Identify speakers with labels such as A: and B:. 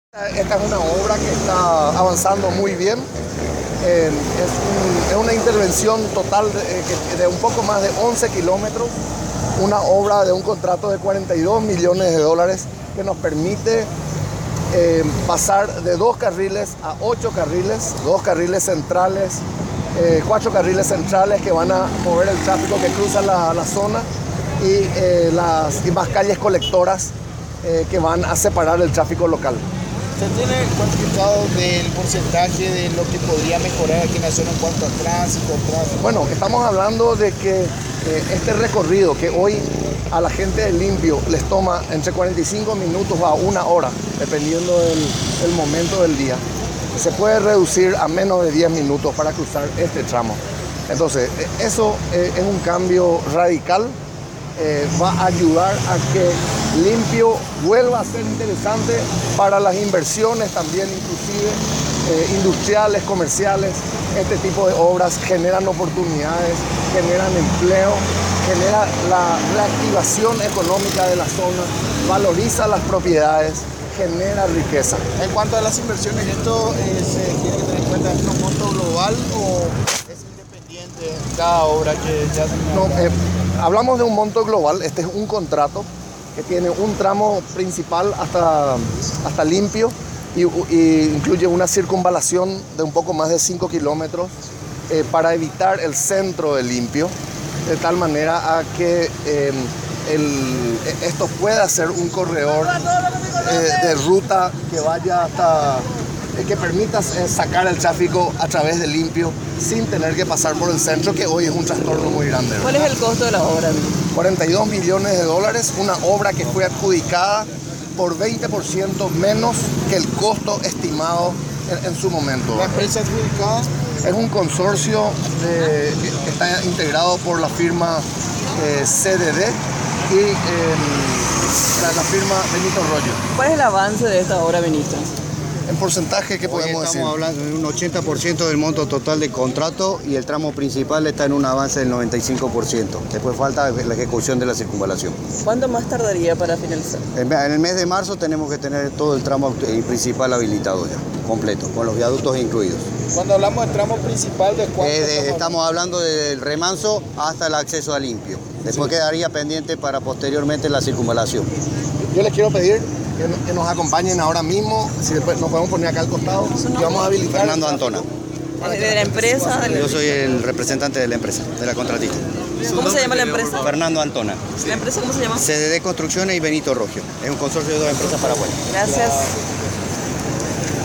A: Esta es una obra que está avanzando muy bien. Es una intervención total de un poco más de 11 kilómetros, una obra de un contrato de 42 millones de dólares que nos permite pasar de 2 carriles a 8 carriles, 2 carriles centrales, 4 carriles centrales que van a mover el tráfico que cruza la zona y más calles colectoras que van a separar el tráfico local.
B: ¿Usted tiene cuantificado del porcentaje de lo que podría mejorar aquí en la zona en cuanto a tránsito?
A: Bueno, estamos hablando de que este recorrido que hoy a la gente de Limpio les toma entre 45 minutos a 1 hora, dependiendo del momento del día, se puede reducir a menos de 10 minutos para cruzar este tramo. Entonces, eso es un cambio radical. Va a ayudar a que Limpio vuelva a ser interesante para las inversiones también, inclusive industriales, comerciales. Este tipo de obras generan oportunidades, generan empleo, genera la reactivación económica de la zona, valoriza las propiedades, genera riqueza.
B: En cuanto a las inversiones, ¿esto se tiene que tener en cuenta en un monto global o es independiente cada obra que ya se
A: hablamos de un monto global. Este es un contrato que tiene un tramo principal hasta Limpio y incluye una circunvalación de un poco más de 5 kilómetros para evitar el centro de Limpio, de tal manera a que esto pueda ser un corredor de ruta que vaya hasta que permita sacar el tráfico a través de Limpio sin tener que pasar por el centro, que hoy es un trastorno muy grande.
C: ¿Cuál es el costo de la obra?
A: 42 millones de dólares, una obra que fue adjudicada por 20% menos que el costo estimado en su momento.
B: ¿La empresa adjudicada?
A: Es un consorcio que está integrado por la firma CDD y la firma Benito Rollo.
C: ¿Cuál es el avance de esta obra, Benito?
A: En porcentaje, ¿qué podemos decir?
D: Estamos hablando de un 80% del monto total de contrato y el tramo principal está en un avance del 95%. Después falta la ejecución de la circunvalación.
C: ¿Cuánto más tardaría para finalizar?
D: En el mes de marzo tenemos que tener todo el tramo principal habilitado ya, completo, con los viaductos incluidos.
B: Cuando hablamos del tramo principal, ¿de cuánto?
D: Estamos hablando del remanso hasta el acceso a Limpio. Después quedaría pendiente para posteriormente la circunvalación.
A: Yo les quiero pedir que nos acompañen ahora mismo, si después nos podemos poner acá al costado, y vamos a habilitar.
D: Fernando Antona.
C: ¿De la empresa?
D: Yo soy el representante de la empresa, de la contratista.
C: ¿Cómo se llama la empresa?
D: Fernando Antona.
C: ¿La empresa cómo se llama?
D: CDD Construcciones y Benito Rogio. Es un consorcio de 2 empresas paraguayas.
C: Gracias.